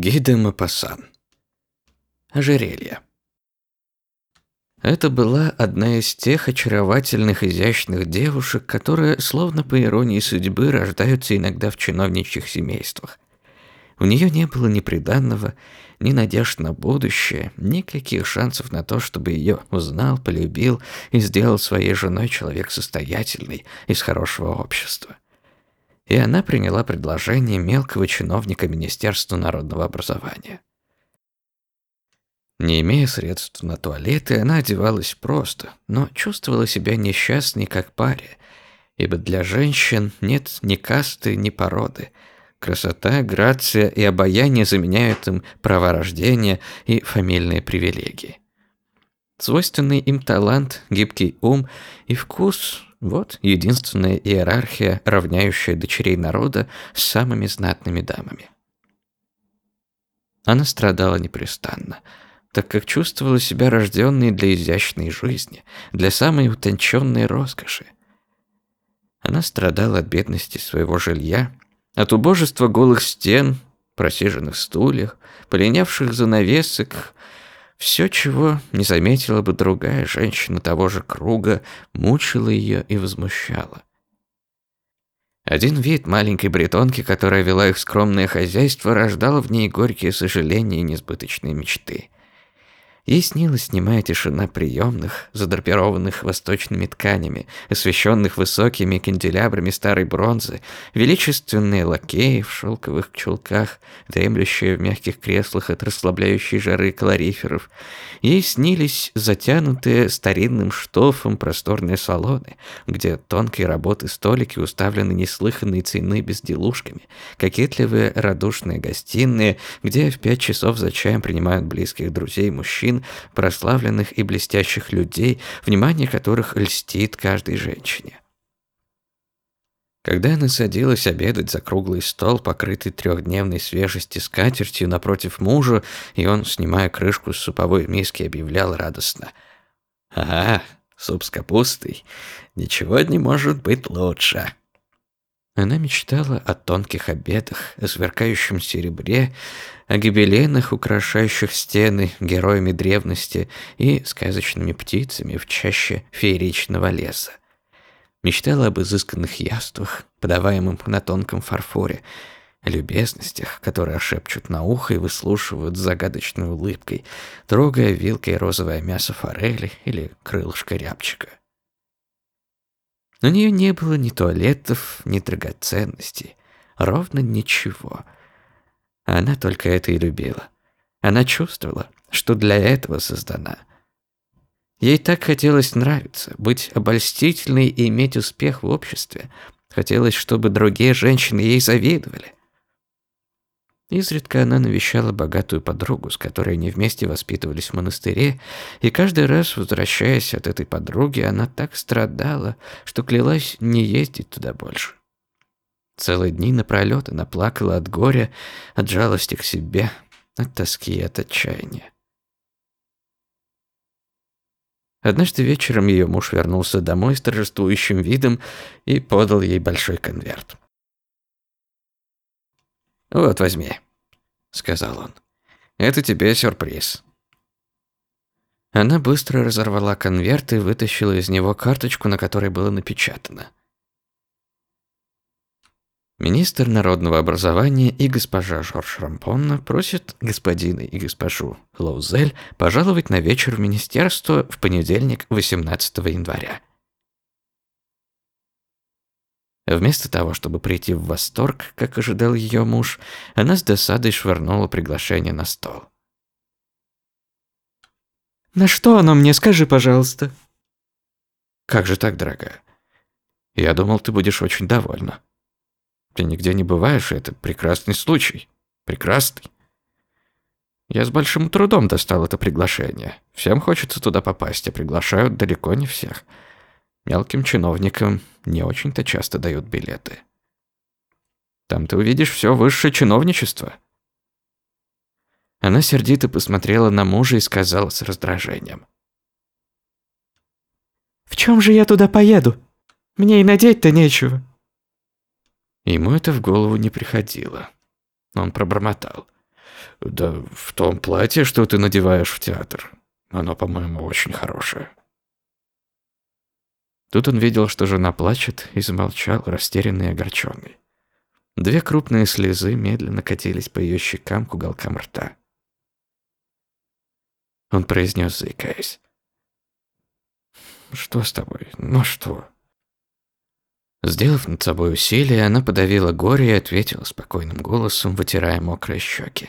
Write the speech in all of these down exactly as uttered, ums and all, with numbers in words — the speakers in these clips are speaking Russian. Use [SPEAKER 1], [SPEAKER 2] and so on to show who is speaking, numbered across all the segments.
[SPEAKER 1] Ги де Мопассан. Ожерелье. Это была одна из тех очаровательных, изящных девушек, которые, словно по иронии судьбы, рождаются иногда в чиновничьих семействах. У нее не было ни приданного, ни надежд на будущее, никаких шансов на то, чтобы ее узнал, полюбил и сделал своей женой человек состоятельный, из хорошего общества. И она приняла предложение мелкого чиновника Министерства народного образования. Не имея средств на туалеты, она одевалась просто, но чувствовала себя несчастной как пария, ибо для женщин нет ни касты, ни породы. Красота, грация и обаяние заменяют им права рождения и фамильные привилегии. Свойственный им талант, гибкий ум и вкус – вот единственная иерархия, равняющая дочерей народа с самыми знатными дамами. Она страдала непрестанно, так как чувствовала себя рожденной для изящной жизни, для самой утонченной роскоши. Она страдала от бедности своего жилья, от убожества голых стен, просиженных стульев, полинявших занавесок. Все, чего не заметила бы другая женщина того же круга, мучило ее и возмущало. Один вид маленькой бретонки, которая вела их скромное хозяйство, рождал в ней горькие сожаления и несбыточные мечты. Ей снилась немая тишина приемных, задрапированных восточными тканями, освещенных высокими канделябрами старой бронзы, величественные лакеи в шелковых чулках, дремлющие в мягких креслах от расслабляющей жары калориферов. Ей снились затянутые старинным штофом просторные салоны, где тонкой работы столики уставлены неслыханной цены безделушками, кокетливые радушные гостиные, где в пять часов за чаем принимают близких друзей мужчин, прославленных и блестящих людей, внимание которых льстит каждой женщине. Когда она садилась обедать за круглый стол, покрытый трехдневной свежести скатертью напротив мужа, и он, снимая крышку с суповой миски, объявлял радостно: «Ага, суп с капустой. Ничего не может быть лучше». Она мечтала о тонких обедах, о сверкающем серебре, о гобеленах, украшающих стены героями древности и сказочными птицами в чаще фееричного леса. Мечтала об изысканных яствах, подаваемых на тонком фарфоре, о любезностях, которые шепчут на ухо и выслушивают с загадочной улыбкой, трогая вилкой розовое мясо форели или крылышко рябчика. У нее не было ни туалетов, ни драгоценностей, ровно ничего. Она только это и любила. Она чувствовала, что для этого создана. Ей так хотелось нравиться, быть обольстительной и иметь успех в обществе. Хотелось, чтобы другие женщины ей завидовали. Изредка она навещала богатую подругу, с которой они вместе воспитывались в монастыре, и каждый раз, возвращаясь от этой подруги, она так страдала, что клялась не ездить туда больше. Целые дни напролёт она плакала от горя, от жалости к себе, от тоски и от отчаяния. Однажды вечером ее муж вернулся домой с торжествующим видом и подал ей большой конверт. «Вот, возьми», — сказал он. «Это тебе сюрприз». Она быстро разорвала конверт и вытащила из него карточку, на которой было напечатано: «Министр народного образования и госпожа Жорж Рампонна просят господина и госпожу Лоузель пожаловать на вечер в министерство в понедельник, восемнадцатого января». Вместо того, чтобы прийти в восторг, как ожидал ее муж, она с досадой швырнула приглашение на стол. «На что оно мне, скажи, пожалуйста?» «Как же так, дорогая? Я думал, ты будешь очень довольна. Ты нигде не бываешь, и это прекрасный случай. Прекрасный. Я с большим трудом достал это приглашение. Всем хочется туда попасть, а приглашают далеко не всех. Мелким чиновникам не очень-то часто дают билеты. Там ты увидишь все высшее чиновничество». Она сердито посмотрела на мужа и сказала с раздражением: «В чем же я туда поеду? Мне и надеть-то нечего». Ему это в голову не приходило. Он пробормотал: Да в том платье, что ты надеваешь в театр. Оно, по-моему, очень хорошее. Тут он видел, что жена плачет, и замолчал, растерянный и огорченный. Две крупные слезы медленно катились по ее щекам к уголкам рта. Он произнес, заикаясь: «Что с тобой? Ну что?» Сделав над собой усилие, она подавила горе и ответила спокойным голосом, вытирая мокрые щеки: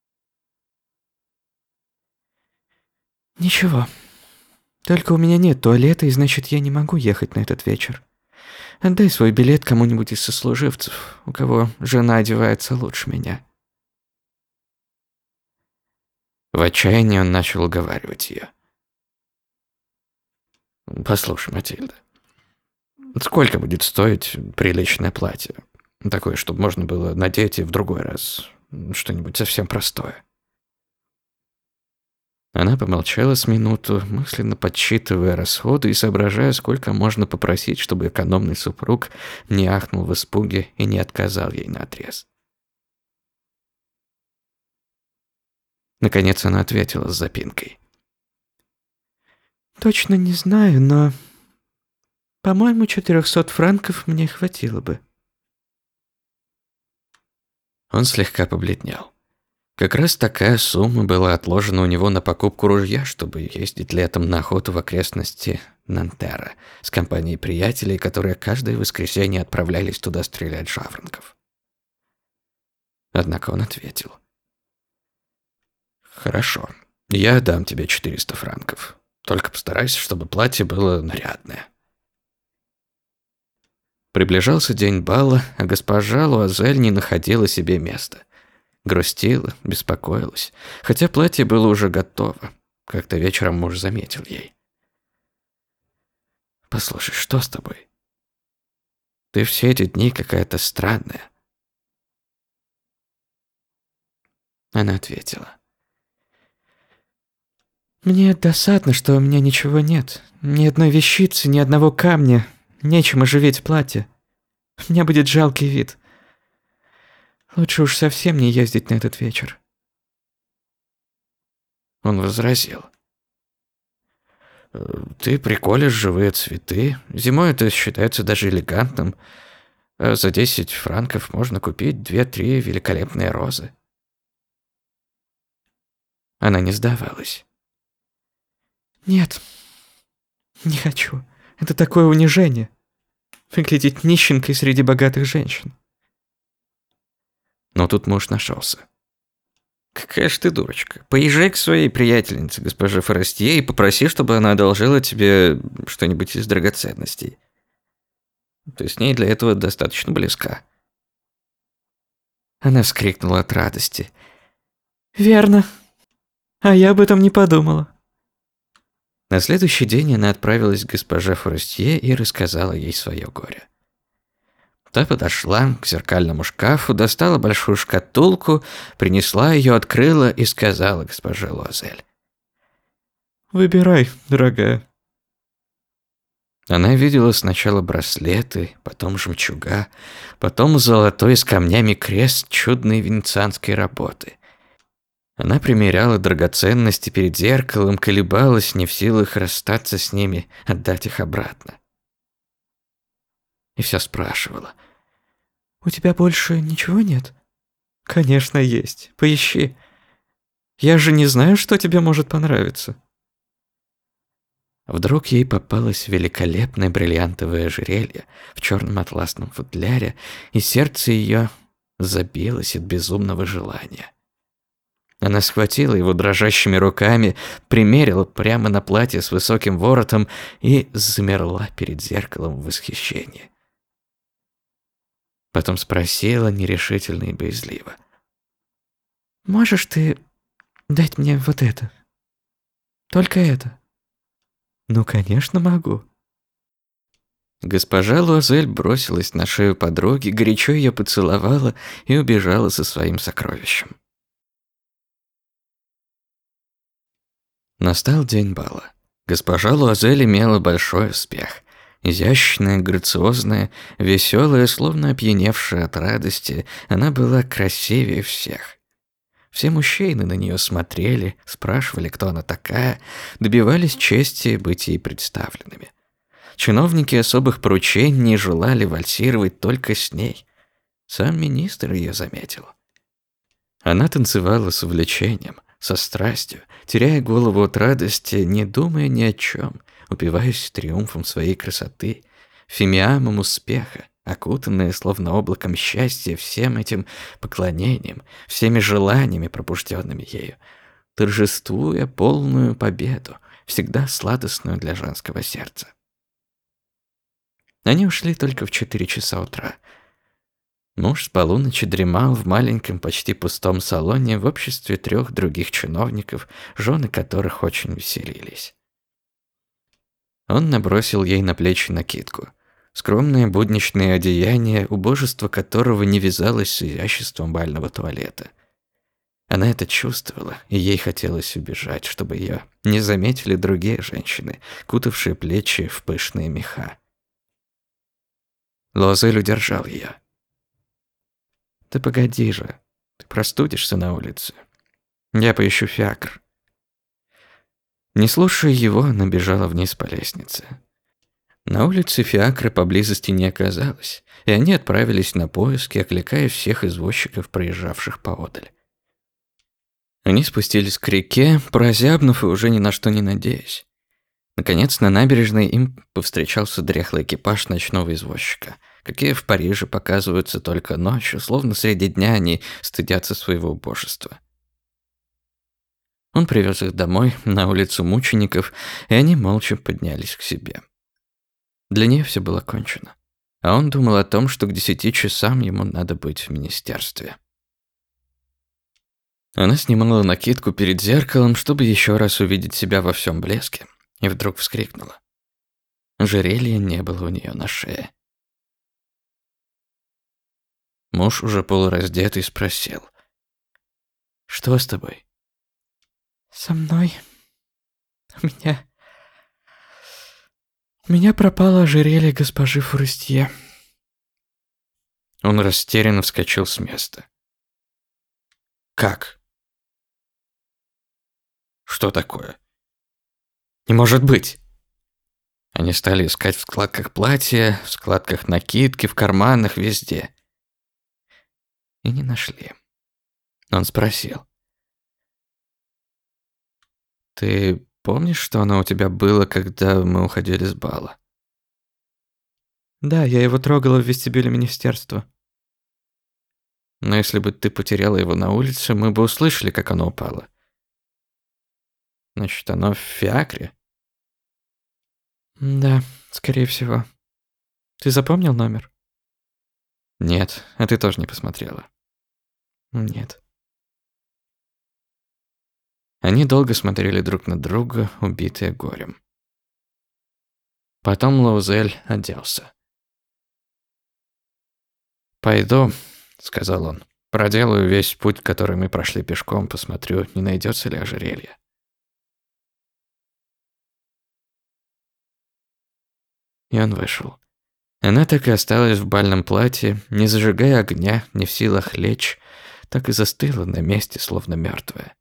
[SPEAKER 1] «Ничего. Только у меня нет туалета, и значит, я не могу ехать на этот вечер. Отдай свой билет кому-нибудь из сослуживцев, у кого жена одевается лучше меня». В отчаянии он начал уговаривать ее. «Послушай, Матильда, сколько будет стоить приличное платье? Такое, чтобы можно было надеть и в другой раз. Что-нибудь совсем простое». Она помолчала с минуту, мысленно подсчитывая расходы и соображая, сколько можно попросить, чтобы экономный супруг не ахнул в испуге и не отказал ей наотрез. Наконец она ответила с запинкой: «Точно не знаю, но, по-моему, четырехсот франков мне хватило бы». Он слегка побледнел. Как раз такая сумма была отложена у него на покупку ружья, чтобы ездить летом на охоту в окрестности Нантера с компанией приятелей, которые каждое воскресенье отправлялись туда стрелять жаворонков. Однако он ответил: «Хорошо, я дам тебе четыреста франков. Только постарайся, чтобы платье было нарядное». Приближался день бала, а госпожа Луазель не находила себе места. Грустила, беспокоилась, хотя платье было уже готово. Как-то вечером муж заметил ей: «Послушай, что с тобой? Ты все эти дни какая-то странная». Она ответила: «Мне досадно, что у меня ничего нет. Ни одной вещицы, ни одного камня. Нечем оживить платье. У меня будет жалкий вид. Лучше уж совсем не ездить на этот вечер». Он возразил: «Ты приколешь живые цветы. Зимой это считается даже элегантным. А за десять франков можно купить две-три великолепные розы». Она не сдавалась. «Нет, не хочу. Это такое унижение. Выглядеть нищенкой среди богатых женщин». Но тут муж нашелся. «Какая ж ты дурочка. Поезжай к своей приятельнице, госпоже Форестье, и попроси, чтобы она одолжила тебе что-нибудь из драгоценностей. Ты с ней для этого достаточно близка». Она вскрикнула от радости: «Верно. А я об этом не подумала». На следующий день она отправилась к госпоже Форестье и рассказала ей свое горе. Та подошла к зеркальному шкафу, достала большую шкатулку, принесла ее, открыла и сказала госпоже Луазель: «Выбирай, дорогая». Она видела сначала браслеты, потом жемчуга, потом золотой с камнями крест чудной венецианской работы. Она примеряла драгоценности перед зеркалом, колебалась, не в силах расстаться с ними, отдать их обратно. И все спрашивала: «У тебя больше ничего нет?» «Конечно, есть. Поищи. Я же не знаю, что тебе может понравиться». Вдруг ей попалось великолепное бриллиантовое ожерелье в черном атласном футляре, и сердце ее забилось от безумного желания. Она схватила его дрожащими руками, примерила прямо на платье с высоким воротом и замерла перед зеркалом в восхищении. Потом спросила нерешительно и боязливо: «Можешь ты дать мне вот это? Только это?» «Ну, конечно, могу». Госпожа Луазель бросилась на шею подруги, горячо ее поцеловала и убежала со своим сокровищем. Настал день бала. Госпожа Луазель имела большой успех. Изящная, грациозная, веселая, словно опьяневшая от радости, она была красивее всех. Все мужчины на нее смотрели, спрашивали, кто она такая, добивались чести быть ей представленными. Чиновники особых поручений желали вальсировать только с ней. Сам министр ее заметил. Она танцевала с увлечением, со страстью, теряя голову от радости, не думая ни о чем, упиваясь триумфом своей красоты, фимиамом успеха, окутанная словно облаком счастья всем этим поклонением, всеми желаниями, пробужденными ею, торжествуя полную победу, всегда сладостную для женского сердца. Они ушли только в четыре часа утра. Муж с полуночи дремал в маленьком, почти пустом салоне в обществе трех других чиновников, жены которых очень веселились. Он набросил ей на плечи накидку. Скромное будничное одеяние, убожество которого не вязалось с изяществом бального туалета. Она это чувствовала, и ей хотелось убежать, чтобы ее не заметили другие женщины, кутавшие плечи в пышные меха. Луазель удержал ее. «Ты погоди же, ты простудишься на улице. Я поищу фиакр». Не слушая его, она бежала вниз по лестнице. На улице фиакра поблизости не оказалось, и они отправились на поиски, окликая всех извозчиков, проезжавших поодаль. Они спустились к реке, прозябнув и уже ни на что не надеясь. Наконец, на набережной им повстречался дряхлый экипаж ночного извозчика, какие в Париже показываются только ночью, словно среди дня они стыдятся своего убожества. Он привез их домой, на улицу Мучеников, и они молча поднялись к себе. Для нее все было кончено, а он думал о том, что к десяти часам ему надо быть в министерстве. Она снимала накидку перед зеркалом, чтобы еще раз увидеть себя во всем блеске, и вдруг вскрикнула. Ожерелья не было у нее на шее. Муж, уже полураздетый, спросил: «Что с тобой?» «Со мной. У меня... У меня пропало ожерелье госпожи Фурестье». Он растерянно вскочил с места. «Как? Что такое? Не может быть!» Они стали искать в складках платья, в складках накидки, в карманах, везде. И не нашли. Он спросил: «Ты помнишь, что оно у тебя было, когда мы уходили с бала?» «Да, я его трогала в вестибюле министерства». «Но если бы ты потеряла его на улице, мы бы услышали, как оно упало». «Значит, оно в фиакре?» «Да, скорее всего. Ты запомнил номер?» «Нет, а ты тоже не посмотрела?» «Нет». Они долго смотрели друг на друга, убитые горем. Потом Луазель оделся. «Пойду», — сказал он, — «проделаю весь путь, который мы прошли пешком, посмотрю, не найдется ли ожерелье». И он вышел. Она так и осталась в бальном платье, не зажигая огня, не в силах лечь, так и застыла на месте, словно мертвая.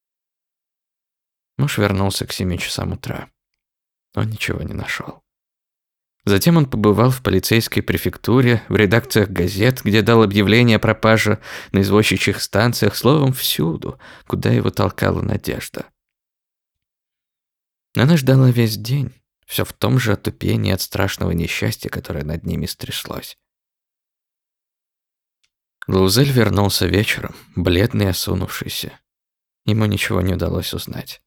[SPEAKER 1] Муж вернулся к семи часам утра. Он ничего не нашел. Затем он побывал в полицейской префектуре, в редакциях газет, где дал объявление о пропаже, на извозчичьих станциях, словом, всюду, куда его толкала надежда. Она ждала весь день, все в том же отупении от страшного несчастья, которое над ними стряслось. Луазель вернулся вечером, бледный и осунувшийся. Ему ничего не удалось узнать.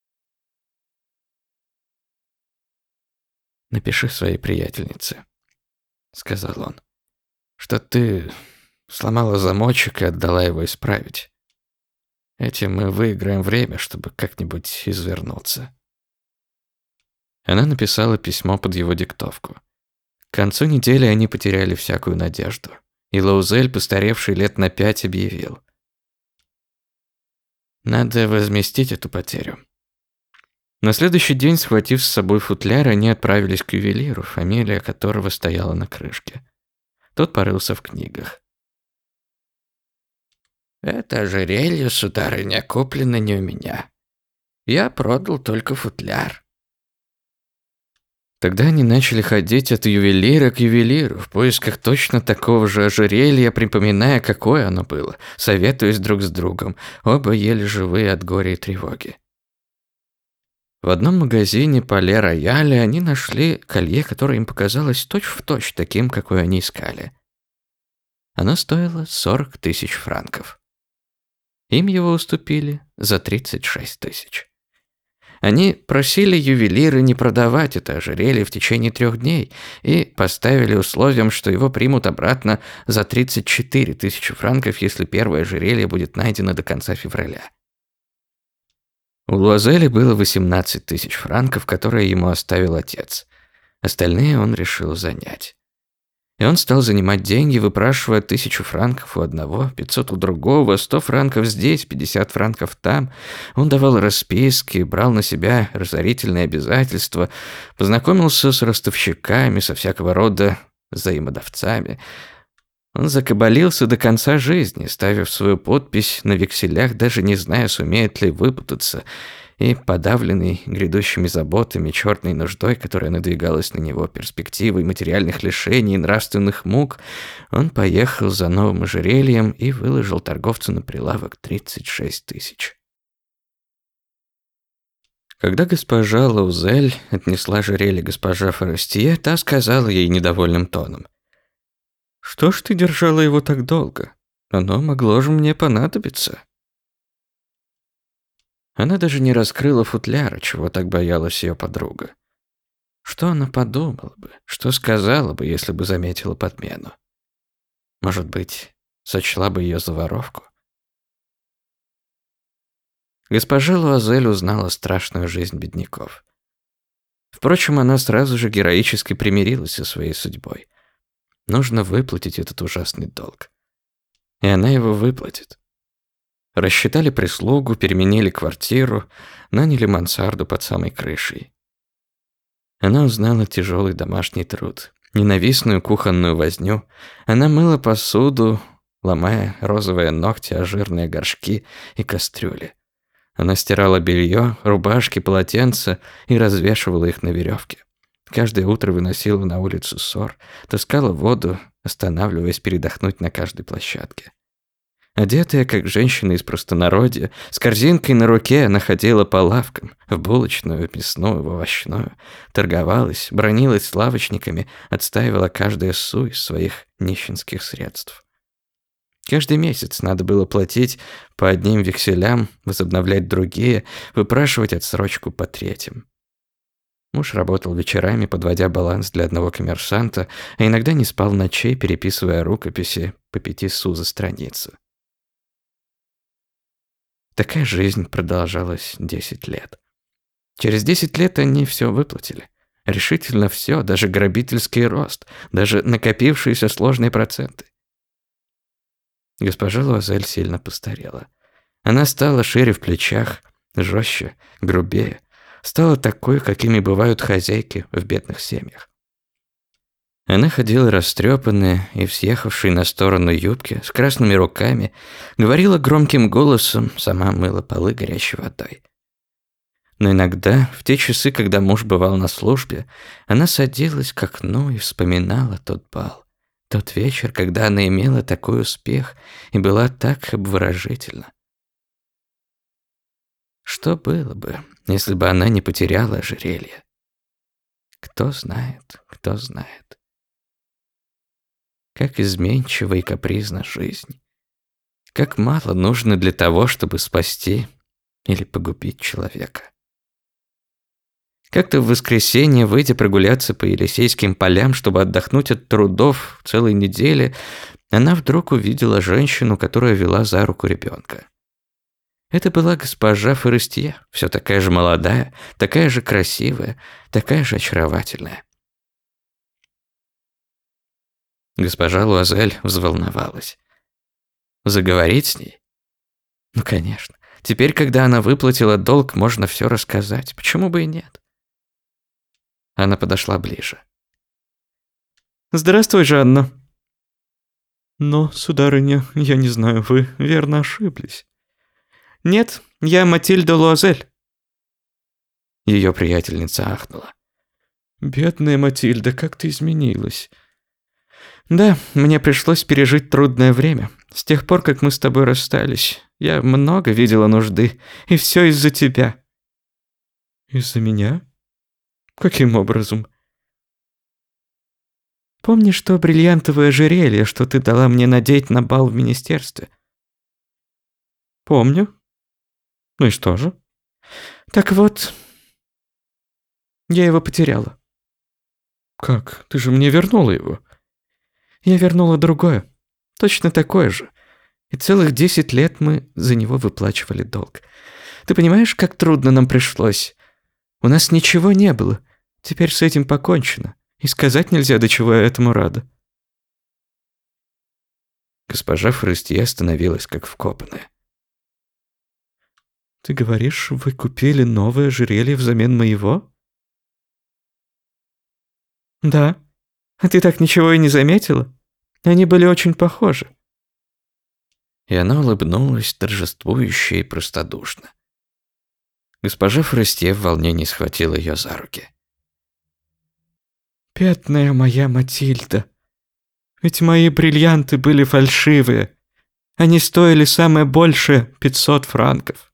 [SPEAKER 1] «Напиши своей приятельнице», — сказал он, — «что ты сломала замочек и отдала его исправить. Этим мы выиграем время, чтобы как-нибудь извернуться». Она написала письмо под его диктовку. К концу недели они потеряли всякую надежду, и Луазель, постаревший лет на пять, объявил: «Надо возместить эту потерю». На следующий день, схватив с собой футляр, они отправились к ювелиру, фамилия которого стояла на крышке. Тот порылся в книгах. Это ожерелье, сударыня, куплено не у меня. Я продал только футляр. Тогда они начали ходить от ювелира к ювелиру в поисках точно такого же ожерелья, припоминая, какое оно было, советуясь друг с другом, оба еле живые от горя и тревоги. В одном магазине Пале Рояля они нашли колье, которое им показалось точь-в-точь таким, какое они искали. Оно стоило сорок тысяч франков. Им его уступили за тридцать шесть тысяч. Они просили ювелира не продавать это ожерелье в течение трех дней и поставили условием, что его примут обратно за тридцать четыре тысячи франков, если первое ожерелье будет найдено до конца февраля. У Луазели было восемнадцать тысяч франков, которые ему оставил отец. Остальные он решил занять. И он стал занимать деньги, выпрашивая тысячу франков у одного, пятьсот у другого, сто франков здесь, пятьдесят франков там. Он давал расписки, брал на себя разорительные обязательства, познакомился с ростовщиками, со всякого рода взаимодавцами. Он закабалился до конца жизни, ставив свою подпись на векселях, даже не зная, сумеет ли выпутаться, и, подавленный грядущими заботами, черной нуждой, которая надвигалась на него, перспективой материальных лишений и нравственных мук, он поехал за новым ожерельем и выложил торговцу на прилавок тридцать шесть тысяч. Когда госпожа Лаузель отнесла ожерелье госпожа Форестье, та сказала ей недовольным тоном: «Что ж ты держала его так долго? Оно могло же мне понадобиться». Она даже не раскрыла футляра, чего так боялась ее подруга. Что она подумала бы, что сказала бы, если бы заметила подмену? Может быть, сочла бы ее за воровку? Госпожа Луазель узнала страшную жизнь бедняков. Впрочем, она сразу же героически примирилась со своей судьбой. Нужно выплатить этот ужасный долг. И она его выплатит. Рассчитали прислугу, переменили квартиру, наняли мансарду под самой крышей. Она узнала тяжелый домашний труд, ненавистную кухонную возню. Она мыла посуду, ломая розовые ногти о жирные горшки и кастрюли. Она стирала белье, рубашки, полотенца и развешивала их на веревке. Каждое утро выносила на улицу ссор, таскала воду, останавливаясь передохнуть на каждой площадке. Одетая, как женщина из простонародья, с корзинкой на руке она ходила по лавкам, в булочную, в мясную, в овощную, торговалась, бранилась с лавочниками, отстаивала каждое су из своих нищенских средств. Каждый месяц надо было платить по одним векселям, возобновлять другие, выпрашивать отсрочку по третьим. Муж работал вечерами, подводя баланс для одного коммерсанта, а иногда не спал ночей, переписывая рукописи по пяти су за страницу. Такая жизнь продолжалась десять лет. Через десять лет они все выплатили. Решительно все, даже грабительский рост, даже накопившиеся сложные проценты. Госпожа Луазель сильно постарела. Она стала шире в плечах, жестче, грубее. Стала такой, какими бывают хозяйки в бедных семьях. Она ходила растрепанная и в съехавшей на сторону юбке, с красными руками, говорила громким голосом, сама мыла полы горячей водой. Но иногда, в те часы, когда муж бывал на службе, она садилась к окну и вспоминала тот бал, тот вечер, когда она имела такой успех и была так обворожительна. Что было бы, если бы она не потеряла ожерелье? Кто знает, кто знает. Как изменчива и капризна жизнь. Как мало нужно для того, чтобы спасти или погубить человека. Как-то в воскресенье, выйдя прогуляться по Елисейским полям, чтобы отдохнуть от трудов целой недели, она вдруг увидела женщину, которая вела за руку ребенка. Это была госпожа Форестье, все такая же молодая, такая же красивая, такая же очаровательная. Госпожа Луазель взволновалась. Заговорить с ней? Ну, конечно. Теперь, когда она выплатила долг, можно все рассказать. Почему бы и нет? Она подошла ближе. «Здравствуй, Жанна».
[SPEAKER 2] Но, сударыня, я не знаю, вы верно ошиблись. Нет, я Матильда Луазель.
[SPEAKER 1] Ее приятельница ахнула.
[SPEAKER 2] Бедная Матильда, как ты изменилась. Да, мне пришлось пережить трудное время. С тех пор, как мы с тобой расстались, я много видела нужды, и все из-за тебя. Из-за меня? Каким образом? Помнишь то бриллиантовое ожерелье, что ты дала мне надеть на бал в министерстве? Помню. Ну и что же? Так вот, я его потеряла. Как? Ты же мне вернула его. Я вернула другое, точно такое же. И целых десять лет мы за него выплачивали долг. Ты понимаешь, как трудно нам пришлось? У нас ничего не было. Теперь с этим покончено. И сказать нельзя, до чего я этому рада.
[SPEAKER 1] Госпожа Форестье остановилась, как вкопанная.
[SPEAKER 2] Ты говоришь, вы купили новое ожерелье взамен моего? Да. А ты так ничего и не заметила? Они были очень похожи.
[SPEAKER 1] И она улыбнулась торжествующе и простодушно. Госпожа Форестье в волнении схватила ее за руки.
[SPEAKER 2] Бедная моя Матильда. Ведь мои бриллианты были фальшивые. Они стоили самое большее пятьсот франков.